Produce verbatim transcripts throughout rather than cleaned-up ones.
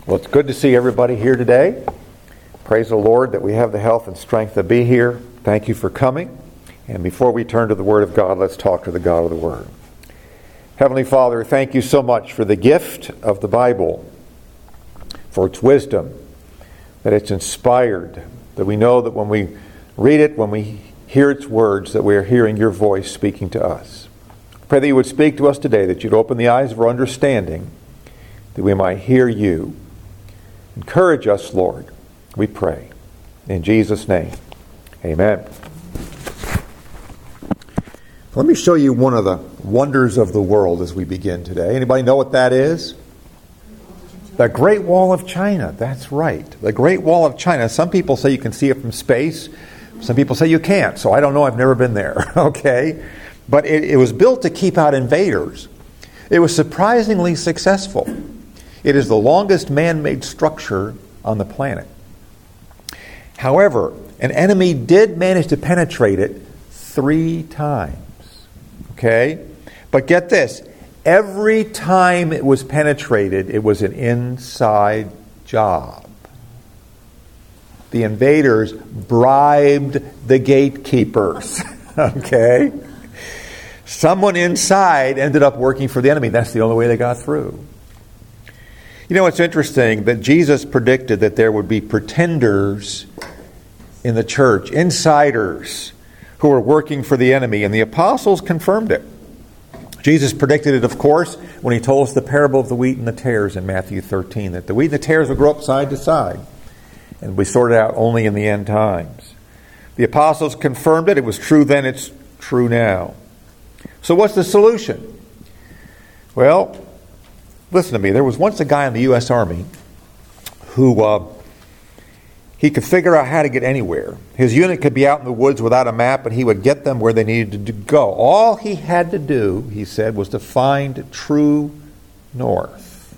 Well, it's good to see everybody here today. Praise the Lord that we have the health and strength to be here. Thank you for coming. And before we turn to the Word of God, let's talk to the God of the Word. Heavenly Father, thank you so much for the gift of the Bible, for its wisdom, that it's inspired, that we know that when we read it, when we hear its words, that we are hearing your voice speaking to us. I pray that you would speak to us today, that you'd open the eyes of our understanding, that we might hear you. Encourage us, Lord, we pray. In Jesus' name, amen. Let me show you one of the wonders of the world as we begin today. Anybody know what that is? The Great Wall of China. That's right. The Great Wall of China. Some people say you can see it from space. Some people say you can't. So I don't know. I've never been there. Okay? But it, it was built to keep out invaders. It was surprisingly successful. It is the longest man-made structure on the planet. However, an enemy did manage to penetrate it three times. Okay? But get this. Every time it was penetrated, it was an inside job. The invaders bribed the gatekeepers. Okay? Someone inside ended up working for the enemy. That's the only way they got through. You know, it's interesting that Jesus predicted that there would be pretenders in the church, insiders who were working for the enemy, and the apostles confirmed it. Jesus predicted it, of course, when he told us the parable of the wheat and the tares in Matthew thirteen, that the wheat and the tares would grow up side to side, and we sort it out only in the end times. The apostles confirmed it. It was true then, it's true now. So what's the solution? Well, listen to me. There was once a guy in the U S Army who uh, he could figure out how to get anywhere. His unit could be out in the woods without a map, and he would get them where they needed to go. All he had to do, he said, was to find true north.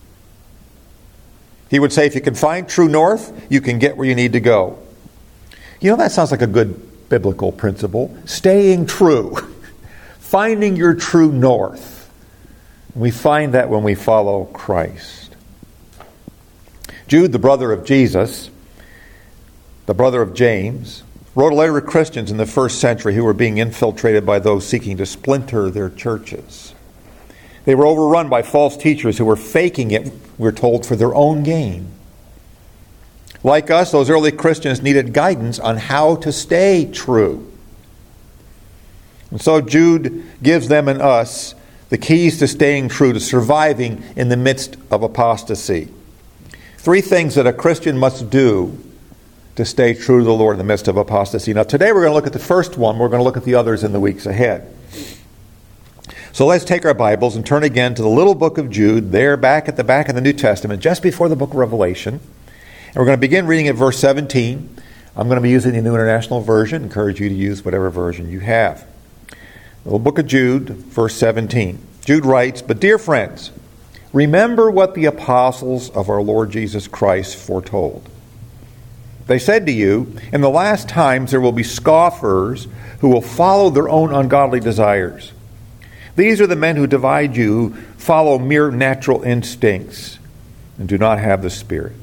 He would say, if you can find true north, you can get where you need to go. You know, that sounds like a good biblical principle. Staying true. Finding your true north. We find that when we follow Christ. Jude, the brother of Jesus, the brother of James, wrote a letter to Christians in the first century who were being infiltrated by those seeking to splinter their churches. They were overrun by false teachers who were faking it, we're told, for their own gain. Like us, those early Christians needed guidance on how to stay true. And so Jude gives them and us the keys to staying true, to surviving in the midst of apostasy. Three things that a Christian must do to stay true to the Lord in the midst of apostasy. Now, today we're going to look at the first one. We're going to look at the others in the weeks ahead. So let's take our Bibles and turn again to the little book of Jude, there back at the back of the New Testament, just before the book of Revelation. And we're going to begin reading at verse seventeen. I'm going to be using the New International Version. I encourage you to use whatever version you have. The little book of Jude, verse seventeen. Jude writes, "But dear friends, remember what the apostles of our Lord Jesus Christ foretold. They said to you, in the last times there will be scoffers who will follow their own ungodly desires. These are the men who divide you, who follow mere natural instincts, and do not have the Spirit."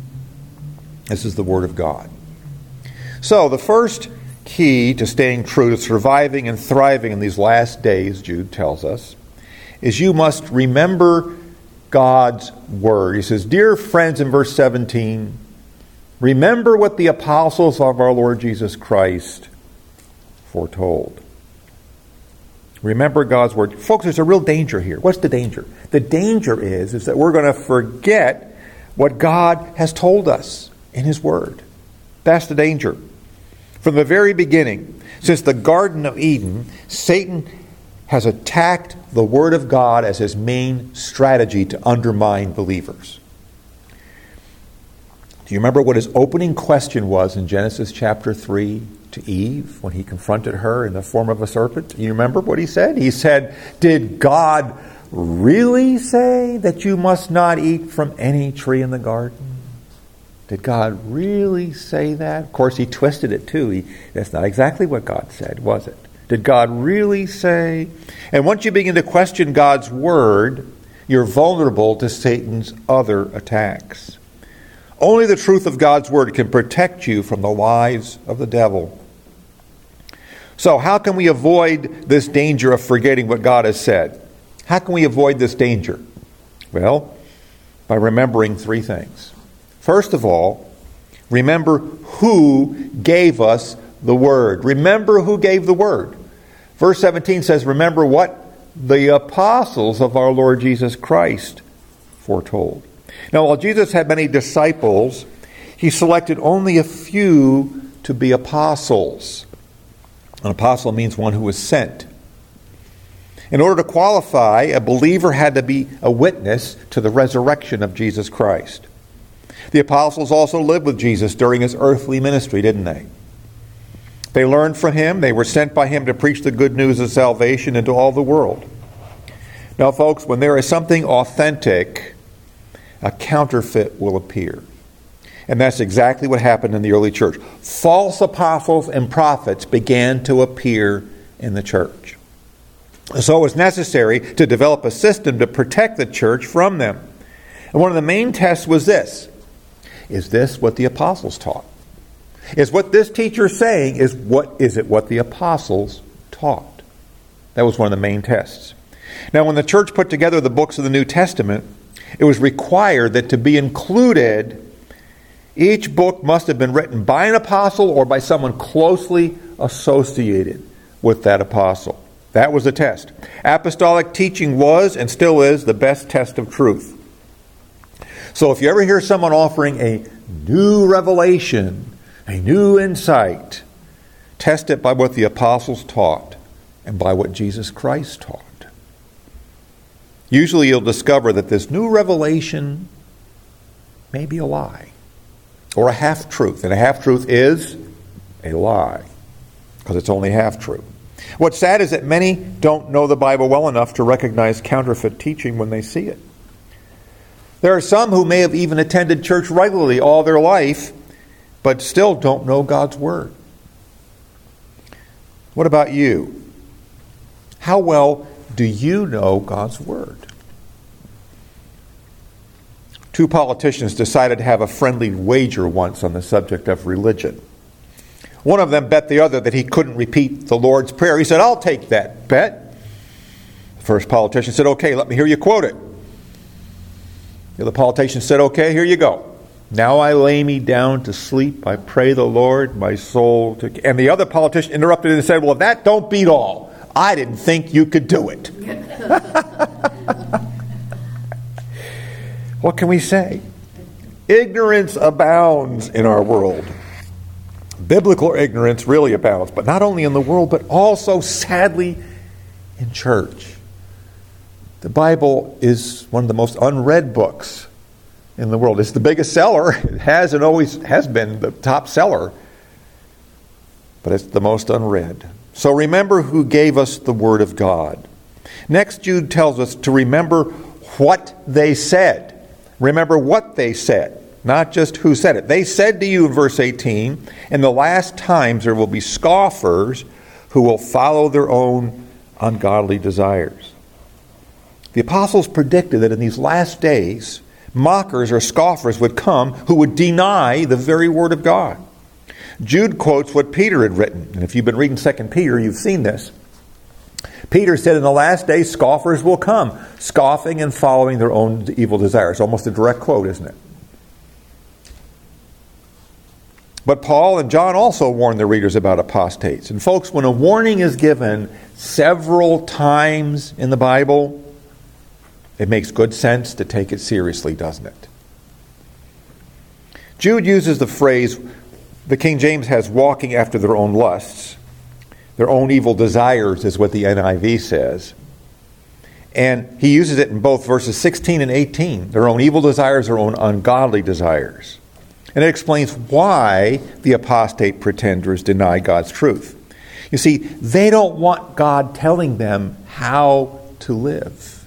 This is the Word of God. So, the first key to staying true, to surviving and thriving in these last days, Jude tells us, is you must remember God's Word. He says, "Dear friends," in verse seventeen, "remember what the apostles of our Lord Jesus Christ foretold." Remember God's Word. Folks, there's a real danger here. What's the danger? The danger is, is that we're going to forget what God has told us in His Word. That's the danger. From the very beginning, since the Garden of Eden, Satan has attacked the Word of God as his main strategy to undermine believers. Do you remember what his opening question was in Genesis chapter three to Eve when he confronted her in the form of a serpent? You remember what he said? He said, "Did God really say that you must not eat from any tree in the garden?" Did God really say that? Of course, he twisted it too. He, that's not exactly what God said, was it? Did God really say? And once you begin to question God's Word, You're vulnerable to Satan's other attacks. Only the truth of God's Word can protect you from the lies of the devil. So how can we avoid this danger of forgetting what God has said? How can we avoid this danger? Well, by remembering three things. First of all, remember who gave us the Word. Remember who gave the Word. Verse seventeen says, remember what the apostles of our Lord Jesus Christ foretold. Now, while Jesus had many disciples, he selected only a few to be apostles. An apostle means one who was sent. In order to qualify, a believer had to be a witness to the resurrection of Jesus Christ. The apostles also lived with Jesus during his earthly ministry, didn't they? They learned from him. They were sent by him to preach the good news of salvation into all the world. Now, folks, when there is something authentic, a counterfeit will appear. And that's exactly what happened in the early church. False apostles and prophets began to appear in the church. So it was necessary to develop a system to protect the church from them. And one of the main tests was this. Is this what the apostles taught? Is what this teacher is saying, is what is it what the apostles taught? That was one of the main tests. Now, when the church put together the books of the New Testament, it was required that to be included, each book must have been written by an apostle or by someone closely associated with that apostle. That was the test. Apostolic teaching was and still is the best test of truth. So if you ever hear someone offering a new revelation, a new insight, test it by what the apostles taught and by what Jesus Christ taught. Usually you'll discover that this new revelation may be a lie or a half-truth. And a half-truth is a lie because it's only half-true. What's sad is that many don't know the Bible well enough to recognize counterfeit teaching when they see it. There are some who may have even attended church regularly all their life, but still don't know God's Word. What about you? How well do you know God's Word? Two politicians decided to have a friendly wager once on the subject of religion. One of them bet the other that he couldn't repeat the Lord's Prayer. He said, "I'll take that bet." The first politician said, "Okay, let me hear you quote it." The other politician said, "Okay, here you go. Now I lay me down to sleep. I pray the Lord, my soul to..." And the other politician interrupted and said, "Well, that don't beat all. I didn't think you could do it." What can we say? Ignorance abounds in our world. Biblical ignorance really abounds, but not only in the world, but also, sadly, in church. The Bible is one of the most unread books in the world. It's the biggest seller. It has and always has been the top seller, but it's the most unread. So remember who gave us the Word of God. Next, Jude tells us to remember what they said. Remember what they said, not just who said it. They said to you in verse eighteen, "In the last times there will be scoffers who will follow their own ungodly desires." The apostles predicted that in these last days, mockers or scoffers would come who would deny the very Word of God. Jude quotes what Peter had written. And if you've been reading Second Peter, you've seen this. Peter said, in the last days, scoffers will come, scoffing and following their own evil desires. Almost a direct quote, isn't it? But Paul and John also warned their readers about apostates. And folks, when a warning is given several times in the Bible, it makes good sense to take it seriously, doesn't it? Jude uses the phrase, the King James has walking after their own lusts. Their own evil desires is what the N I V says. And he uses it in both verses sixteen and eighteen. Their own evil desires, their own ungodly desires. And it explains why the apostate pretenders deny God's truth. You see, they don't want God telling them how to live.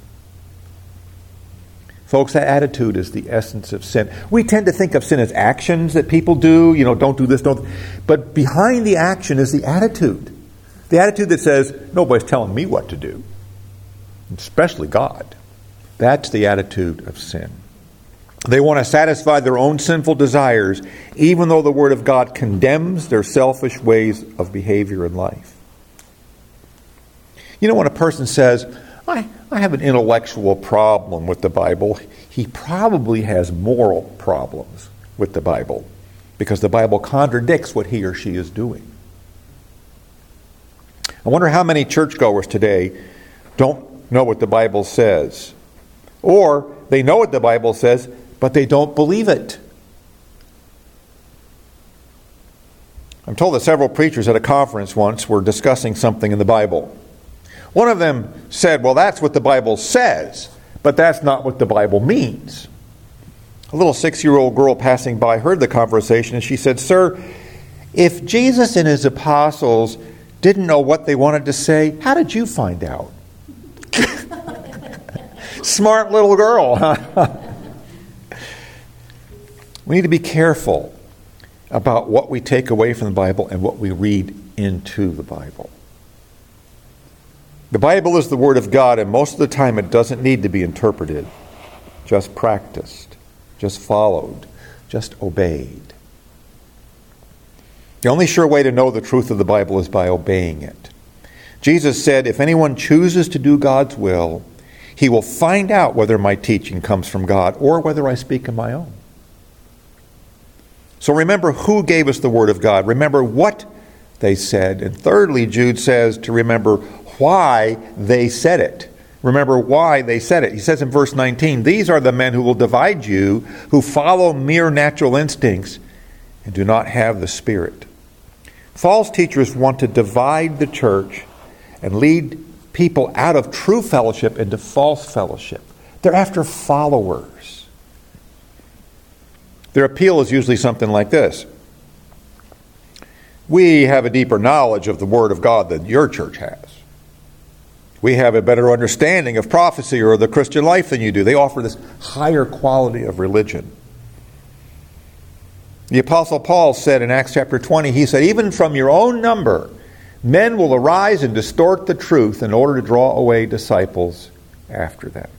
Folks, that attitude is the essence of sin. We tend to think of sin as actions that people do. You know, don't do this, don't. But behind the action is the attitude. The attitude that says, nobody's telling me what to do. Especially God. That's the attitude of sin. They want to satisfy their own sinful desires, even though the Word of God condemns their selfish ways of behavior in life. You know, when a person says, I, I have an intellectual problem with the Bible, he probably has moral problems with the Bible, because the Bible contradicts what he or she is doing. I wonder how many churchgoers today don't know what the Bible says. Or they know what the Bible says, but they don't believe it. I'm told that several preachers at a conference once were discussing something in the Bible. One of them said, well, that's what the Bible says, but that's not what the Bible means. A little six-year-old girl passing by heard the conversation, and she said, Sir, if Jesus and his apostles didn't know what they wanted to say, how did you find out? Smart little girl, huh? We need to be careful about what we take away from the Bible and what we read into the Bible. The Bible is the Word of God, and most of the time it doesn't need to be interpreted, just practiced, just followed, just obeyed. The only sure way to know the truth of the Bible is by obeying it. Jesus said, if anyone chooses to do God's will, he will find out whether my teaching comes from God or whether I speak in my own. So remember who gave us the Word of God. Remember what they said. And thirdly, Jude says to remember why they said it. Remember why they said it. He says in verse nineteen, these are the men who will divide you, who follow mere natural instincts and do not have the Spirit. False teachers want to divide the church and lead people out of true fellowship into false fellowship. They're after followers. Their appeal is usually something like this. We have a deeper knowledge of the Word of God than your church has. We have a better understanding of prophecy or the Christian life than you do. They offer this higher quality of religion. The Apostle Paul said in Acts chapter twenty, he said, even from your own number, men will arise and distort the truth in order to draw away disciples after them.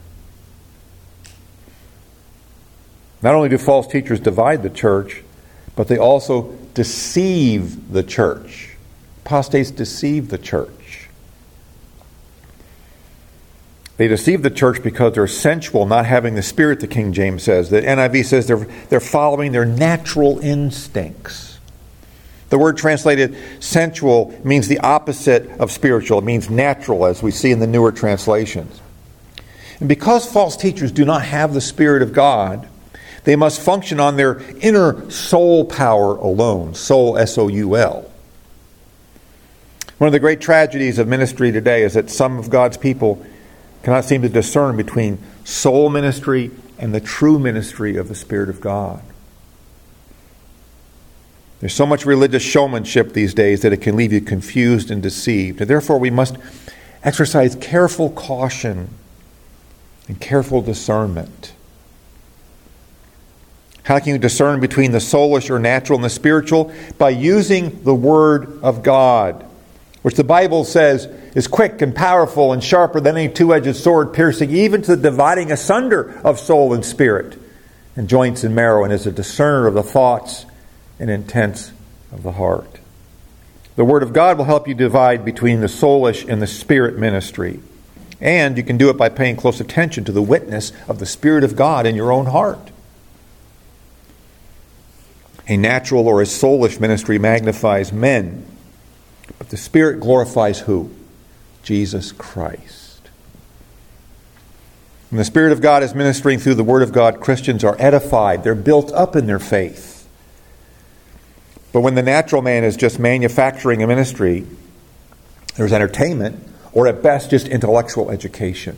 Not only do false teachers divide the church, but they also deceive the church. Apostates deceive the church. They deceive the church because they're sensual, not having the Spirit, the King James says. The N I V says they're, they're following their natural instincts. The word translated sensual means the opposite of spiritual. It means natural, as we see in the newer translations. And because false teachers do not have the Spirit of God, they must function on their inner soul power alone. Soul, S O U L. One of the great tragedies of ministry today is that some of God's people cannot seem to discern between soul ministry and the true ministry of the Spirit of God. There's so much religious showmanship these days that it can leave you confused and deceived. And therefore we must exercise careful caution and careful discernment. How can you discern between the soulish or natural and the spiritual? By using the Word of God, which the Bible says is quick and powerful and sharper than any two-edged sword, piercing even to the dividing asunder of soul and spirit and joints and marrow, and is a discerner of the thoughts and intents of the heart. The Word of God will help you divide between the soulish and the spirit ministry. And you can do it by paying close attention to the witness of the Spirit of God in your own heart. A natural or a soulish ministry magnifies men, but the Spirit glorifies who? Jesus Christ. When the Spirit of God is ministering through the Word of God, Christians are edified. They're built up in their faith. But when the natural man is just manufacturing a ministry, there's entertainment, or at best just intellectual education.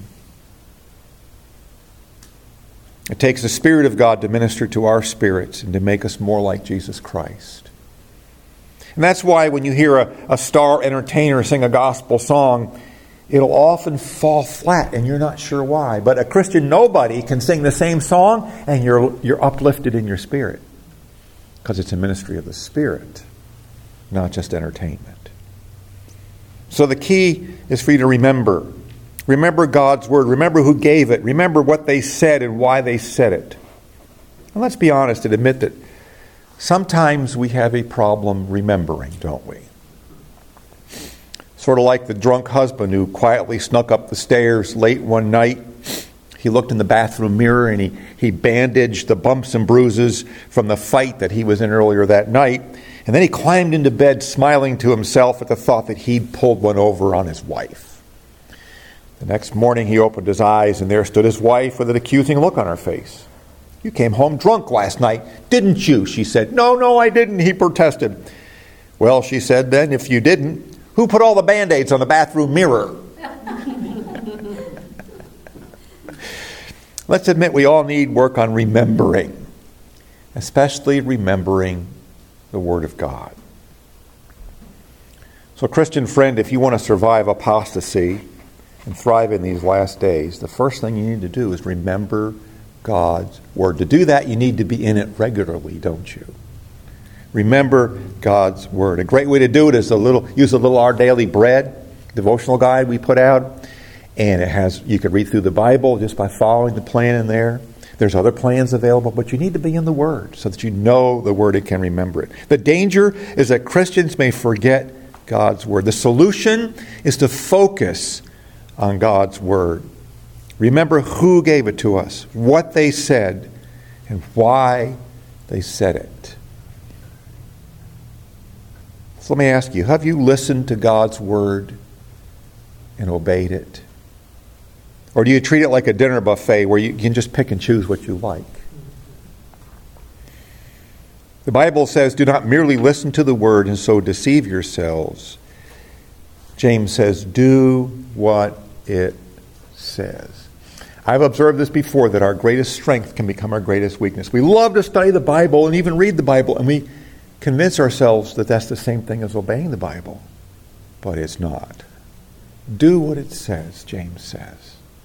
It takes the Spirit of God to minister to our spirits and to make us more like Jesus Christ. And that's why when you hear a, a star entertainer sing a gospel song, it'll often fall flat and you're not sure why. But a Christian nobody can sing the same song and you're, you're uplifted in your spirit. Because it's a ministry of the Spirit, not just entertainment. So the key is for you to remember Remember God's word. Remember who gave it. Remember what they said and why they said it. And let's be honest and admit that sometimes we have a problem remembering, don't we? Sort of like the drunk husband who quietly snuck up the stairs late one night. He looked in the bathroom mirror and he, he bandaged the bumps and bruises from the fight that he was in earlier that night. And then he climbed into bed smiling to himself at the thought that he'd pulled one over on his wife. The next morning he opened his eyes and there stood his wife with an accusing look on her face. "You came home drunk last night, didn't you?" she said. "No, no, I didn't," he protested. "Well," she said, "then if you didn't, who put all the Band-Aids on the bathroom mirror?" Let's admit we all need work on remembering, especially remembering the Word of God. So, Christian friend, if you want to survive apostasy and thrive in these last days, the first thing you need to do is remember God's Word. To do that, you need to be in it regularly, don't you? Remember God's Word. A great way to do it is a little use a little Our Daily Bread devotional guide we put out. And it has you can read through the Bible just by following the plan in there. There's other plans available, but you need to be in the Word so that you know the Word and can remember it. The danger is that Christians may forget God's Word. The solution is to focus on God's Word. Remember who gave it to us, what they said, and why they said it. So let me ask you, have you listened to God's Word and obeyed it? Or do you treat it like a dinner buffet where you can just pick and choose what you like? The Bible says, "Do not merely listen to the Word and so deceive yourselves." James says, "Do what it says." I've observed this before, that our greatest strength can become our greatest weakness. We love to study the Bible and even read the Bible, and we convince ourselves that that's the same thing as obeying the Bible. But it's not. Do what it says, James says.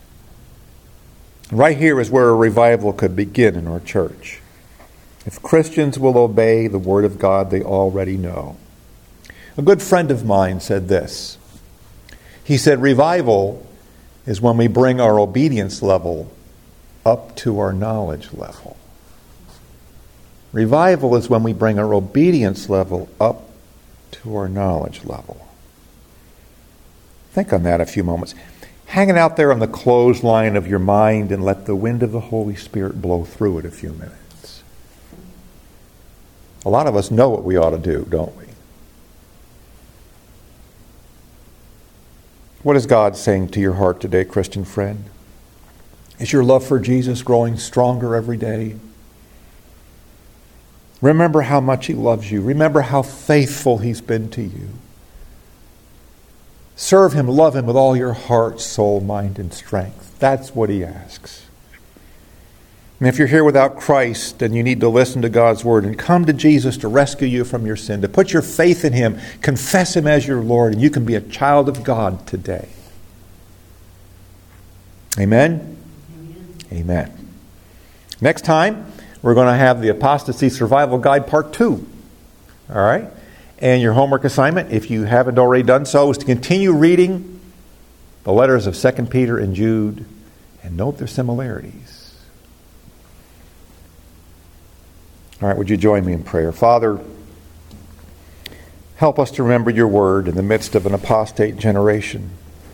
Right here is where a revival could begin in our church. If Christians will obey the Word of God they already know. A good friend of mine said this. He said, revival is when we bring our obedience level up to our knowledge level. Revival is when we bring our obedience level up to our knowledge level. Think on that a few moments. Hang it out there on the clothesline of your mind and let the wind of the Holy Spirit blow through it a few minutes. A lot of us know what we ought to do, don't we? What is God saying to your heart today, Christian friend? Is your love for Jesus growing stronger every day? Remember how much He loves you. Remember how faithful He's been to you. Serve Him, love Him with all your heart, soul, mind, and strength. That's what He asks. And if you're here without Christ, then you need to listen to God's Word and come to Jesus to rescue you from your sin, to put your faith in Him, confess Him as your Lord, and you can be a child of God today. Amen? Amen. Amen. Next time, we're going to have the Apostasy Survival Guide Part two. All right? And your homework assignment, if you haven't already done so, is to continue reading the letters of Second Peter and Jude and note their similarities. All right, would you join me in prayer? Father, help us to remember your word in the midst of an apostate generation.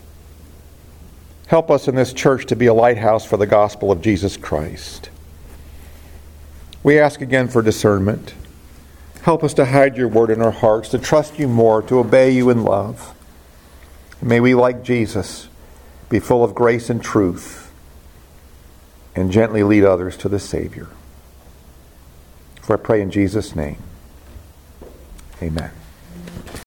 Help us in this church to be a lighthouse for the gospel of Jesus Christ. We ask again for discernment. Help us to hide your word in our hearts, to trust you more, to obey you in love. May we, like Jesus, be full of grace and truth and gently lead others to the Savior. For I pray in Jesus' name, amen.